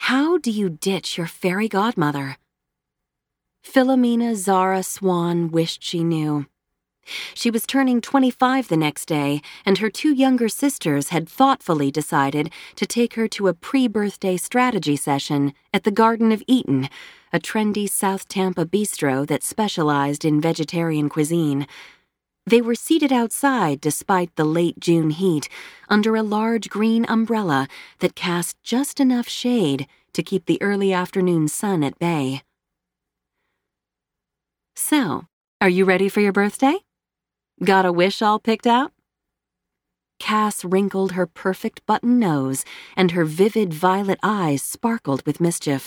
How do you ditch your fairy godmother? Philomena Zara Swan wished she knew. She was turning 25 the next day, and her two younger sisters had thoughtfully decided to take her to a pre-birthday strategy session at the Garden of Eaton, a trendy South Tampa bistro that specialized in vegetarian cuisine. They were seated outside despite the late June heat, under a large green umbrella that cast just enough shade to keep the early afternoon sun at bay. So, are you ready for your birthday? Got a wish all picked out? Cass wrinkled her perfect button nose, and her vivid violet eyes sparkled with mischief.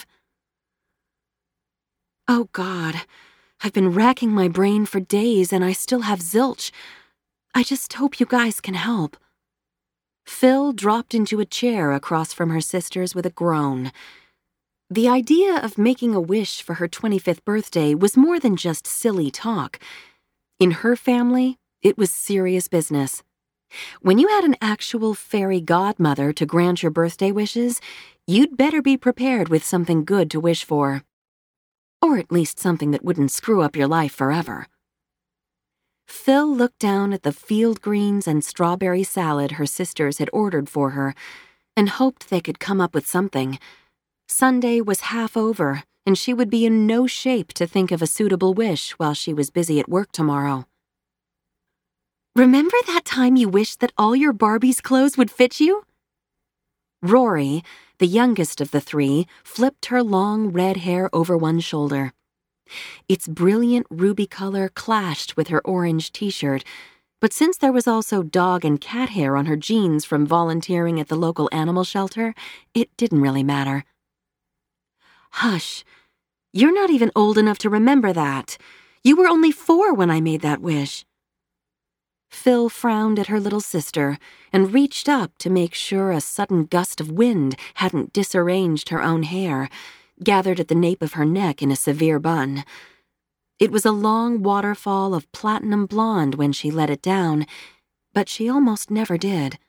Oh, God, I've been racking my brain for days and I still have zilch. I just hope you guys can help. Phil dropped into a chair across from her sisters with a groan. The idea of making a wish for her 25th birthday was more than just silly talk. In her family, it was serious business. When you had an actual fairy godmother to grant your birthday wishes, you'd better be prepared with something good to wish for. Or at least something that wouldn't screw up your life forever. Phil looked down at the field greens and strawberry salad her sisters had ordered for her and hoped they could come up with something. Sunday was half over, and she would be in no shape to think of a suitable wish while she was busy at work tomorrow. Remember that time you wished that all your Barbie's clothes would fit you? Rory, the youngest of the three, flipped her long red hair over one shoulder. Its brilliant ruby color clashed with her orange t-shirt, but since there was also dog and cat hair on her jeans from volunteering at the local animal shelter, it didn't really matter. Hush. You're not even old enough to remember that. You were only 4 when I made that wish. Phil frowned at her little sister and reached up to make sure a sudden gust of wind hadn't disarranged her own hair, gathered at the nape of her neck in a severe bun. It was a long waterfall of platinum blonde when she let it down, but she almost never did.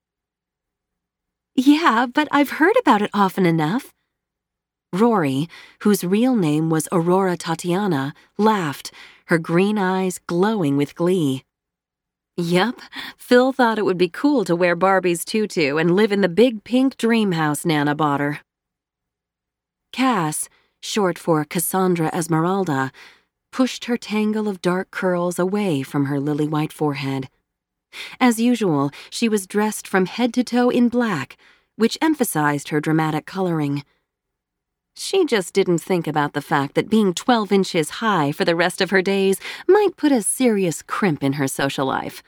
Yeah, but I've heard about it often enough. Rory, whose real name was Aurora Tatiana, laughed, her green eyes glowing with glee. Yup, Phil thought it would be cool to wear Barbie's tutu and live in the big pink dream house Nana bought her. Cass, short for Cassandra Esmeralda, pushed her tangle of dark curls away from her lily-white forehead. As usual, she was dressed from head to toe in black, which emphasized her dramatic coloring. She just didn't think about the fact that being 12 inches high for the rest of her days might put a serious crimp in her social life.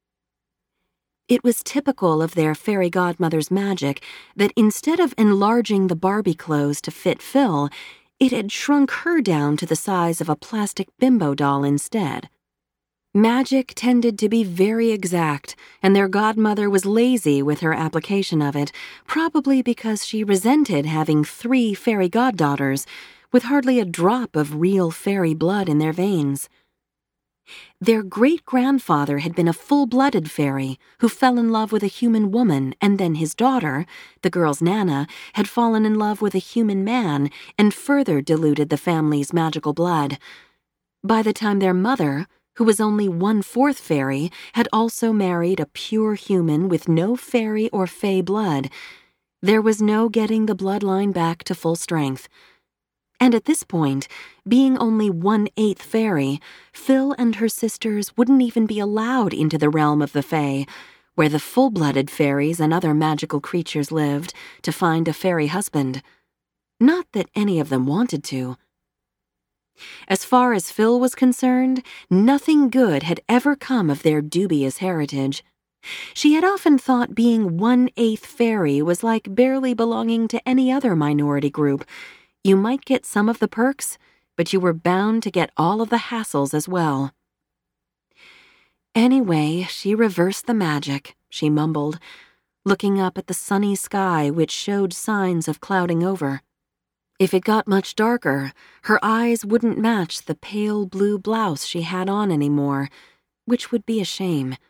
It was typical of their fairy godmother's magic that instead of enlarging the Barbie clothes to fit Phil, it had shrunk her down to the size of a plastic bimbo doll instead. Magic tended to be very exact, and their godmother was lazy with her application of it, probably because she resented having 3 fairy goddaughters, with hardly a drop of real fairy blood in their veins. Their great-grandfather had been a full-blooded fairy who fell in love with a human woman, and then his daughter, the girl's Nana, had fallen in love with a human man and further diluted the family's magical blood. By the time their mother, who was only 1/4 fairy, had also married a pure human with no fairy or fae blood, there was no getting the bloodline back to full strength. And at this point, being only 1/8 fairy, Phil and her sisters wouldn't even be allowed into the realm of the fae, where the full-blooded fairies and other magical creatures lived, to find a fairy husband. Not that any of them wanted to. As far as Phil was concerned, nothing good had ever come of their dubious heritage. She had often thought being 1/8 fairy was like barely belonging to any other minority group. You might get some of the perks, but you were bound to get all of the hassles as well. Anyway, she reversed the magic, she mumbled, looking up at the sunny sky which showed signs of clouding over. If it got much darker, her eyes wouldn't match the pale blue blouse she had on anymore, which would be a shame.